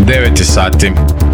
9 je sati.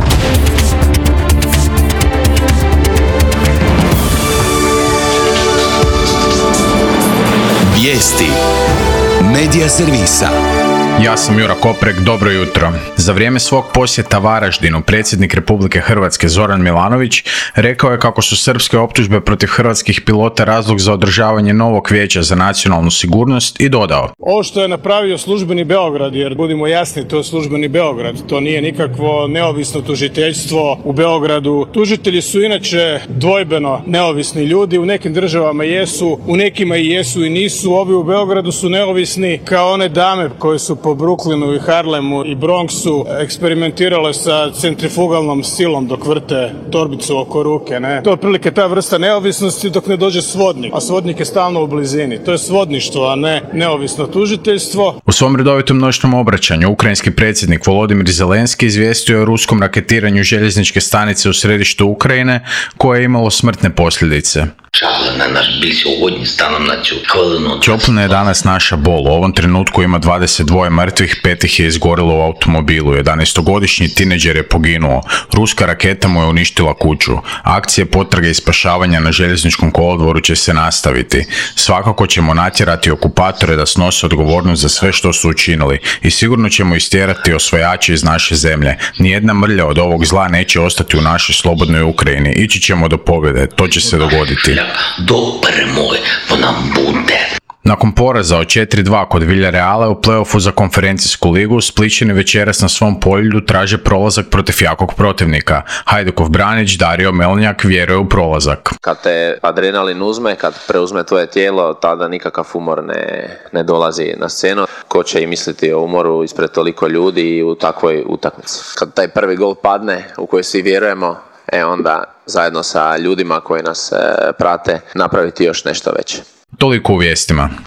Vijesti Medija servisa. Ja sam Jura Koprek, dobro jutro. Za vrijeme svog posjeta Varaždinu predsjednik Republike Hrvatske Zoran Milanović rekao je kako su srpske optužbe protiv hrvatskih pilota razlog za održavanje novog vijeća za nacionalnu sigurnost i dodao: Ovo što je napravio službeni Beograd, jer budimo jasni, to je službeni Beograd, to nije nikakvo neovisno tužiteljstvo u Beogradu. Tužitelji su inače dvojbeno neovisni ljudi, u nekim državama jesu, u nekima i jesu i nisu. Ovi u Beogradu su neovisni kao one dame koje su po Brooklynu i Harlemu i Bronxu eksperimentirale sa centrifugalnom silom dok vrte torbicu oko ruke, ne? To je otprilike ta vrsta neovisnosti dok ne dođe svodnik, a svodnik je stalno u blizini. To je svodništvo, a ne neovisno tužiteljstvo. U svom redovitom noćnom obraćanju ukrajinski predsjednik Volodymyr Zelenski izvijestio je o ruskom raketiranju željezničke stanice u središtu Ukrajine koje je imalo smrtne posljedice. Čoplina je danas naša bol. U ovom trenutku ima 22 mrtvih, 5 ih je izgorilo u automobilu. 11-godišnji tineđer je poginuo. Ruska raketa mu je uništila kuću. Akcije potrage i spašavanja na željezničkom kolodvoru će se nastaviti. Svakako ćemo natjerati okupatore da snose odgovornost za sve što su učinili i sigurno ćemo istjerati osvajače iz naše zemlje. Nijedna mrlja od ovog zla neće ostati u našoj slobodnoj Ukrajini. Ići ćemo do pobjede. To će se dogoditi. Nakon poraza od 4-2 kod Villareala u play-offu za konferencijsku ligu, Splićani večeras na svom polju traže prolazak protiv jakog protivnika. Hajdukov branič Dario Melnjak vjeruje u prolazak. Kad te adrenalin uzme, kad preuzme tvoje tijelo, tada nikakav umor ne dolazi na scenu. Ko će i misliti o umoru ispred toliko ljudi i u takvoj utakmici. Kad taj prvi gol padne u koji svi vjerujemo, onda zajedno sa ljudima koji nas prate napraviti još nešto veće. Toliko u vijestima.